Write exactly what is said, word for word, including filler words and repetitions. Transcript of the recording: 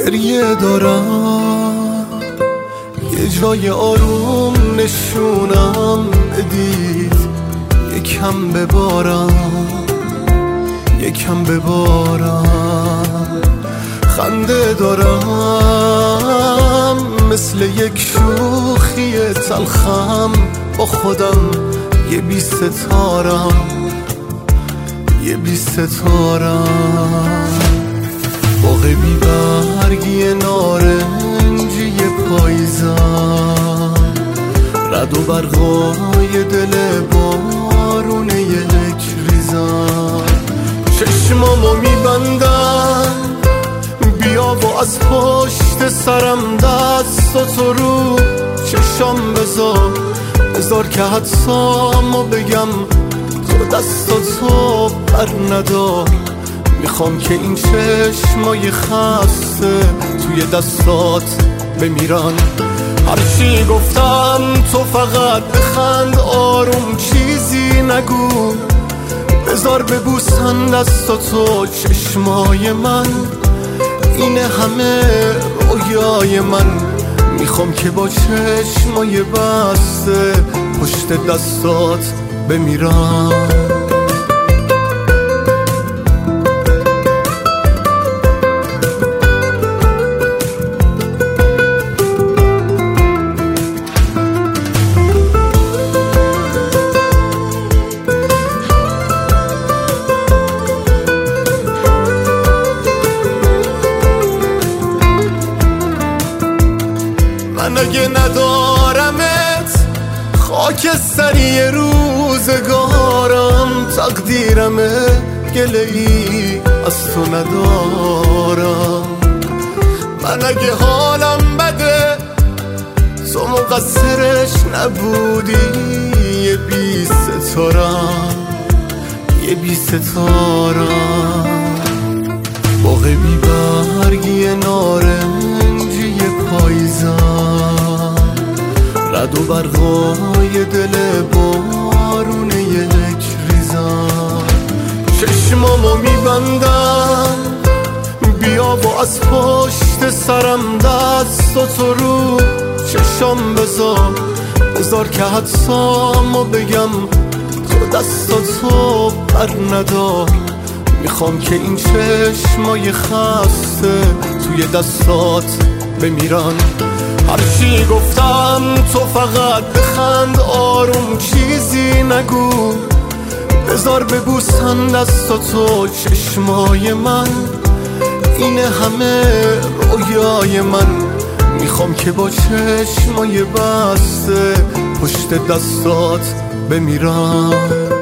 گریه دارم، یه جای آروم نشونم بدید، یکم ببارم یکم ببارم. خنده دارم مثل یک شوخی تلخم، با خودم یه بی ستارم یه بی ستارم. باغ بی برگی نارنجی پاییزم، رد و برقای دل بارون یک ریزم. چشمامو میبندم بیا و از پشت سرم دستاتو رو چشام بذار، بذار که حدسامو بگم، تو دستاتو بر ندار. میخوام که این چشمای خسته توی دستات بمیرن. هرچی گفتم تو فقط بخند، آروم چیزی نگو، بذار ببوسن دستاتو چشمای من. اینه همه رویای من، میخوام که با چشمای بسته پشت دستات بمیرم. من اگه ندارمت خاک سری روزگارم، تقدیرمه گله ای از تو ندارم. من اگه حالم بده تو مقصرش نبودی، یه بی ستارم یه بی ستارم. باغ بی برگی نارنجی پاییزم، رد و برقای دل بارون یک ریزم. چشمامو میبندم بیا و از پشت سرم دستاتو رو چشام بذار، بذار که حدسامو بگم، تو دستاتو بر ندار. میخوام که این چشمای خسته توی دستات بمیرن. هرچی گفتم تو فقط بخند، آروم چیزی نگو، بذار ببوسن دستاتو چشمای من. اینه همه رویای من، میخوام که با چشمای بسته پشت دستات بمیرم.